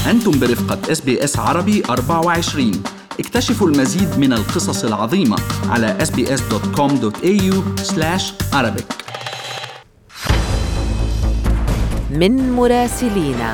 أنتم برفقة SBS عربي 24. اكتشفوا المزيد من القصص العظيمة على sbs.com.au/arabic. من مراسلينا.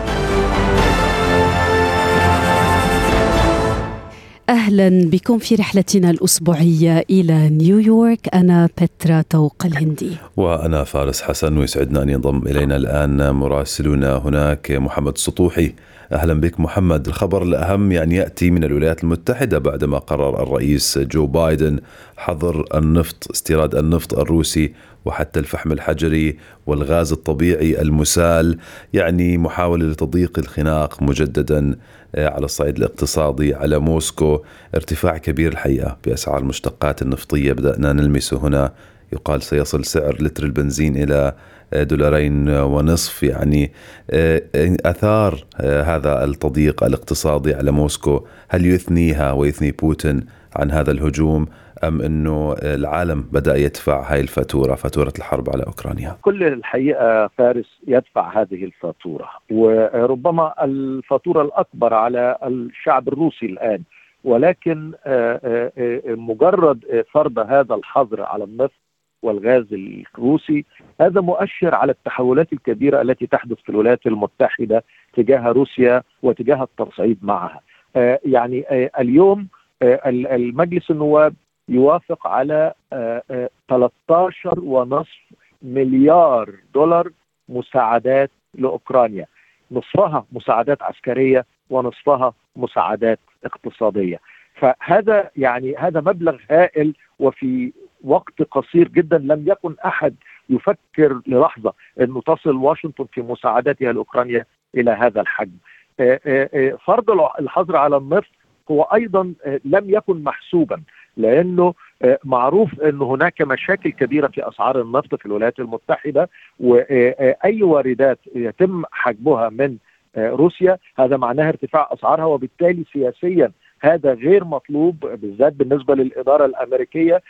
أهلا بكم في رحلتنا الأسبوعية إلى نيويورك. أنا بترا توق الهندي وأنا فارس حسن، ويسعدنا أن ينضم إلينا الآن مراسلنا هناك محمد سطوحي. أهلا بك محمد. الخبر الأهم يأتي من الولايات المتحدة بعدما قرر الرئيس جو بايدن حظر النفط، استيراد النفط الروسي وحتى الفحم الحجري والغاز الطبيعي المسال، محاولة لتضييق الخناق مجددا على الصعيد الاقتصادي على موسكو. ارتفاع كبير الحقيقة بأسعار المشتقات النفطية بدأنا نلمسه هنا، يقال سيصل سعر لتر البنزين إلى $2.50. أثار هذا التضييق الاقتصادي على موسكو، هل يثنيها ويثني بوتين عن هذا الهجوم، أم أنه العالم بدأ يدفع هاي الفاتورة، فاتورة الحرب على أوكرانيا؟ كل الحقيقة فارس يدفع هذه الفاتورة، وربما الفاتورة الأكبر على الشعب الروسي الآن. ولكن مجرد فرض هذا الحظر على النفط والغاز الروسي هذا مؤشر على التحولات الكبيرة التي تحدث في الولايات المتحدة تجاه روسيا وتجاه التصعيد معها. اليوم المجلس النواب يوافق على $13.5 مليار مساعدات لأوكرانيا، نصفها مساعدات عسكرية ونصفها مساعدات اقتصادية. فهذا هذا مبلغ هائل، وفي وقت قصير جدا لم يكن أحد يفكر للحظة أنه تصل واشنطن في مساعداتها لأوكرانيا إلى هذا الحجم. فرض الحظر على النفط هو أيضا لم يكن محسوبا، لأنه معروف أن هناك مشاكل كبيرة في أسعار النفط في الولايات المتحدة، وأي واردات يتم حجبها من روسيا هذا معناه ارتفاع أسعارها، وبالتالي سياسيا هذا غير مطلوب بالذات بالنسبة للإدارة الأمريكية.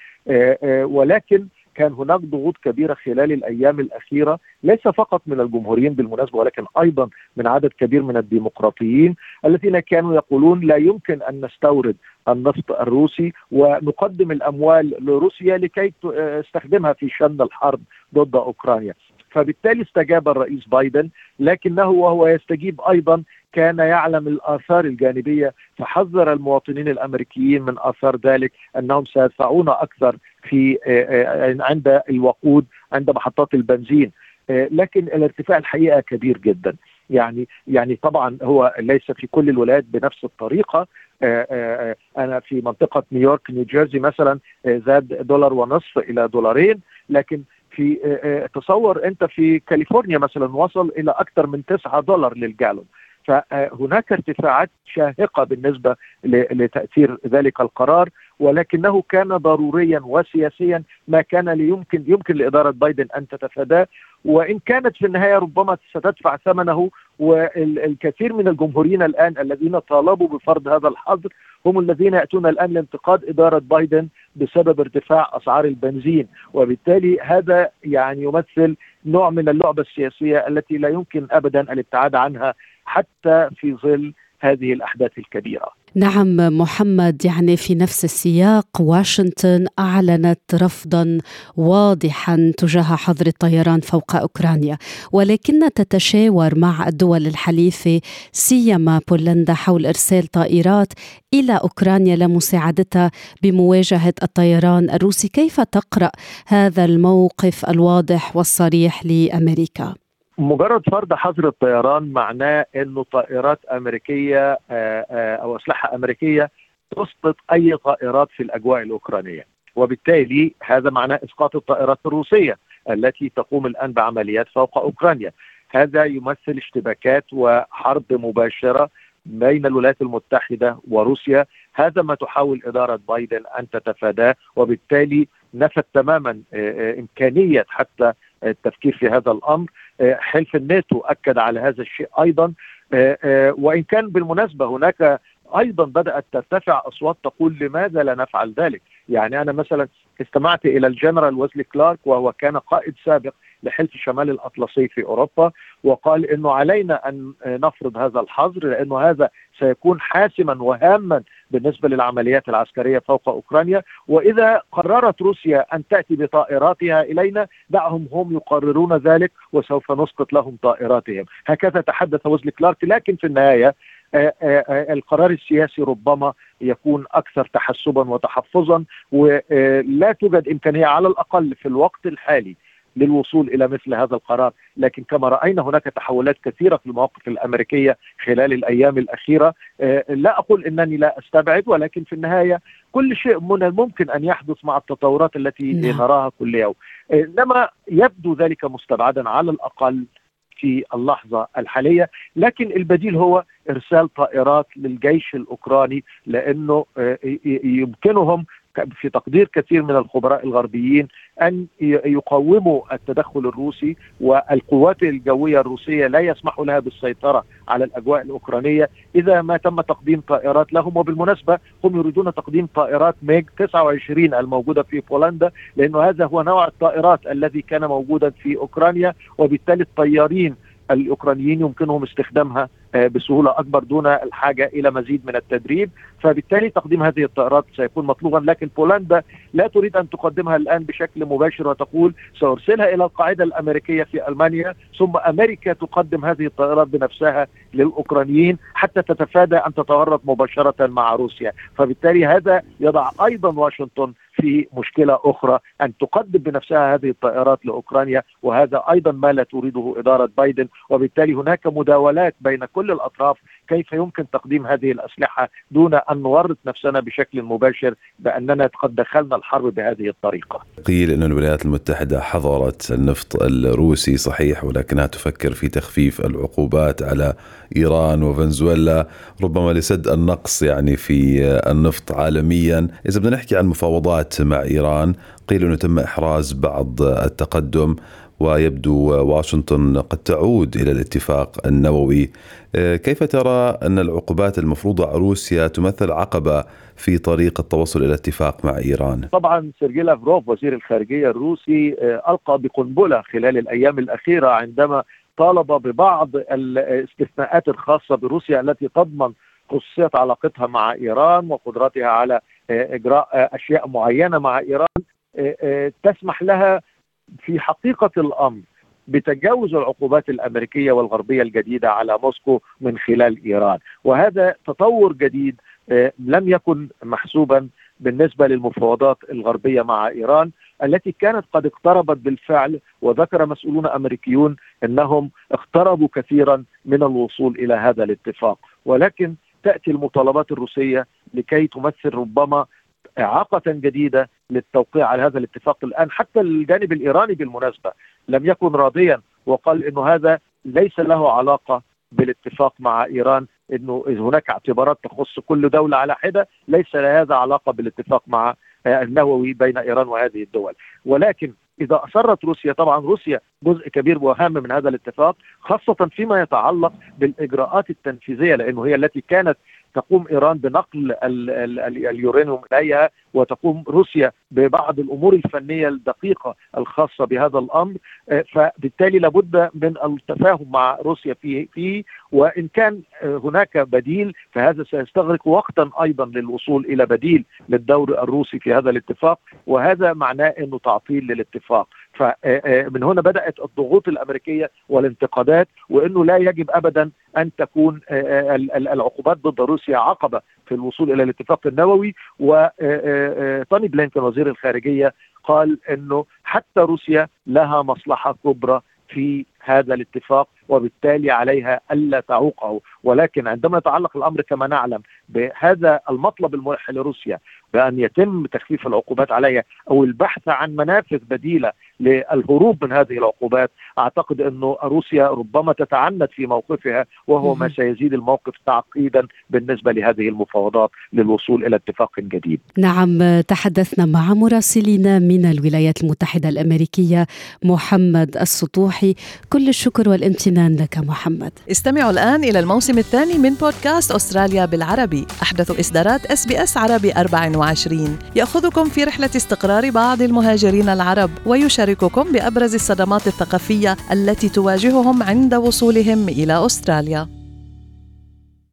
ولكن كان هناك ضغوط كبيرة خلال الأيام الأخيرة، ليس فقط من الجمهوريين بالمناسبة، ولكن أيضا من عدد كبير من الديمقراطيين الذين كانوا يقولون لا يمكن أن نستورد النفط الروسي ونقدم الأموال لروسيا لكي تستخدمها في شن الحرب ضد أوكرانيا. فبالتالي استجاب الرئيس بايدن، لكنه وهو يستجيب أيضا كان يعلم الآثار الجانبية، فحذر المواطنين الأمريكيين من آثار ذلك، أنهم سيدفعون أكثر في عند الوقود عند محطات البنزين. لكن الارتفاع الحقيقة كبير جدا. طبعا هو ليس في كل الولايات بنفس الطريقة. أنا في منطقة نيويورك نيوجيرسي مثلا زاد $1.50 إلى $2، لكن في تصور أنت في كاليفورنيا مثلا وصل إلى أكثر من $9 للجالون. فهناك ارتفاعات شاهقة بالنسبة لتأثير ذلك القرار، ولكنه كان ضروريا وسياسيا، ما كان يمكن لإدارة بايدن أن تتفاداه، وإن كانت في النهاية ربما ستدفع ثمنه. والكثير من الجمهوريين الآن الذين طالبوا بفرض هذا الحظر هم الذين يأتون الآن لانتقاد إدارة بايدن بسبب ارتفاع أسعار البنزين، وبالتالي هذا يمثل نوع من اللعبة السياسية التي لا يمكن أبدا الابتعاد عنها حتى في ظل هذه الأحداث الكبيرة. نعم محمد، في نفس السياق واشنطن أعلنت رفضا واضحا تجاه حظر الطيران فوق أوكرانيا، ولكن تتشاور مع الدول الحليفة سيما بولندا حول إرسال طائرات إلى أوكرانيا لمساعدتها بمواجهة الطيران الروسي. كيف تقرأ هذا الموقف الواضح والصريح لأمريكا؟ مجرد فرض حظر الطيران معناه أنه طائرات أمريكية أو أسلحة أمريكية تسقط أي طائرات في الأجواء الأوكرانية، وبالتالي هذا معناه إسقاط الطائرات الروسية التي تقوم الآن بعمليات فوق أوكرانيا. هذا يمثل اشتباكات وحرب مباشرة بين الولايات المتحدة وروسيا. هذا ما تحاول إدارة بايدن أن تتفاداه، وبالتالي نفت تماما إمكانية حتى التفكير في هذا الأمر. حلف الناتو أكد على هذا الشيء أيضا، وإن كان بالمناسبة هناك أيضا بدأت ترتفع أصوات تقول لماذا لا نفعل ذلك. أنا مثلا استمعت إلى الجنرال ويزلي كلارك، وهو كان قائد سابق لحلف شمال الأطلسي في أوروبا، وقال إنه علينا أن نفرض هذا الحظر لأنه هذا سيكون حاسما وهاما بالنسبة للعمليات العسكرية فوق أوكرانيا، وإذا قررت روسيا أن تأتي بطائراتها إلينا دعهم هم يقررون ذلك وسوف نسقط لهم طائراتهم. هكذا تحدث ويزلي كلارك. لكن في النهاية القرار السياسي ربما يكون أكثر تحسبا وتحفظا، ولا توجد إمكانية على الأقل في الوقت الحالي للوصول إلى مثل هذا القرار. لكن كما رأينا هناك تحولات كثيرة في المواقف الأمريكية خلال الأيام الأخيرة. لا أقول أنني لا أستبعد، ولكن في النهاية كل شيء من الممكن أن يحدث مع التطورات التي نراها كل يوم، إنما يبدو ذلك مستبعدا على الأقل في اللحظة الحالية. لكن البديل هو إرسال طائرات للجيش الأوكراني، لأنه يمكنهم في تقدير كثير من الخبراء الغربيين أن يقاوموا التدخل الروسي، والقوات الجوية الروسية لا يسمح لها بالسيطرة على الأجواء الأوكرانية إذا ما تم تقديم طائرات لهم. وبالمناسبة هم يريدون تقديم طائرات ميج 29 الموجودة في بولندا، لأنه هذا هو نوع الطائرات الذي كان موجودا في أوكرانيا، وبالتالي الطيارين الأوكرانيين يمكنهم استخدامها بسهولة أكبر دون الحاجة إلى مزيد من التدريب. فبالتالي تقديم هذه الطائرات سيكون مطلوبا، لكن بولندا لا تريد أن تقدمها الآن بشكل مباشر وتقول سأرسلها إلى القاعدة الأمريكية في ألمانيا، ثم أمريكا تقدم هذه الطائرات بنفسها للأوكرانيين حتى تتفادى أن تتورط مباشرة مع روسيا. فبالتالي هذا يضع أيضا واشنطن في مشكلة أخرى، أن تقدم بنفسها هذه الطائرات لأوكرانيا، وهذا أيضا ما لا تريده إدارة بايدن. وبالتالي هناك مداولات بين كل الأطراف كيف يمكن تقديم هذه الأسلحة دون أن نورط نفسنا بشكل مباشر بأننا قد دخلنا الحرب بهذه الطريقة. قيل أن الولايات المتحدة حظرت النفط الروسي صحيح، ولكنها تفكر في تخفيف العقوبات على إيران وفنزويلا ربما لسد النقص يعني في النفط عالميا. إذا بدنا نحكي عن مفاوضات مع إيران، قيل أنه تم إحراز بعض التقدم ويبدو واشنطن قد تعود إلى الاتفاق النووي. كيف ترى أن العقوبات المفروضة على روسيا تمثل عقبة في طريق التوصل إلى اتفاق مع إيران؟ طبعا سيرجي لافروف وزير الخارجية الروسي ألقى بقنبلة خلال الأيام الأخيرة عندما طالب ببعض الاستثناءات الخاصة بروسيا التي تضمن خصوصية علاقتها مع إيران وقدرتها على إجراء أشياء معينة مع إيران تسمح لها في حقيقة الأمر بتجاوز العقوبات الأمريكية والغربية الجديدة على موسكو من خلال إيران. وهذا تطور جديد لم يكن محسوبا بالنسبة للمفاوضات الغربية مع إيران التي كانت قد اقتربت بالفعل، وذكر مسؤولون أمريكيون أنهم اقتربوا كثيرا من الوصول إلى هذا الاتفاق. ولكن تأتي المطالبات الروسية لكي تمثل ربما إعاقة جديدة للتوقيع على هذا الاتفاق. الآن حتى الجانب الإيراني بالمناسبة لم يكن راضيا، وقال إنه هذا ليس له علاقة بالاتفاق مع إيران، إنه هناك اعتبارات تخص كل دولة على حدة، ليس لهذا علاقة بالاتفاق مع النووي بين إيران وهذه الدول. ولكن إذا أصرت روسيا، طبعا روسيا جزء كبير وهام من هذا الاتفاق، خاصة فيما يتعلق بالإجراءات التنفيذية، لأنه هي التي كانت تقوم إيران بنقل اليورانيوم إليها، وتقوم روسيا ببعض الأمور الفنية الدقيقة الخاصة بهذا الأمر. فبالتالي لابد من التفاهم مع روسيا فيه، وإن كان هناك بديل فهذا سيستغرق وقتا أيضا للوصول إلى بديل للدور الروسي في هذا الاتفاق، وهذا معناه أنه تعطيل للاتفاق. فمن هنا بدأت الضغوط الأمريكية والانتقادات، وأنه لا يجب أبدا أن تكون العقوبات ضد روسيا عقبة في الوصول إلى الاتفاق النووي. وتوني بلينكن وزير الخارجية قال أنه حتى روسيا لها مصلحة كبرى في هذا الاتفاق، وبالتالي عليها ألا تعوقه. ولكن عندما يتعلق الأمر كما نعلم بهذا المطلب الملح لروسيا بأن يتم تخفيف العقوبات عليها أو البحث عن منافذ بديلة للهروب من هذه العقوبات، أعتقد أنه روسيا ربما تتعنت في موقفها، وهو ما سيزيد الموقف تعقيدا بالنسبة لهذه المفاوضات للوصول إلى اتفاق جديد. نعم، تحدثنا مع مراسلنا من الولايات المتحدة الأمريكية محمد السطوحي. كل الشكر والامتنان لك محمد. استمعوا الآن إلى الموسم الثاني من بودكاست أستراليا بالعربي، أحدث إصدارات SBS عربي 24 2022 يأخذكم في رحلة استقرار بعض المهاجرين العرب ويشارككم بأبرز الصدمات الثقافية التي تواجههم عند وصولهم إلى أستراليا.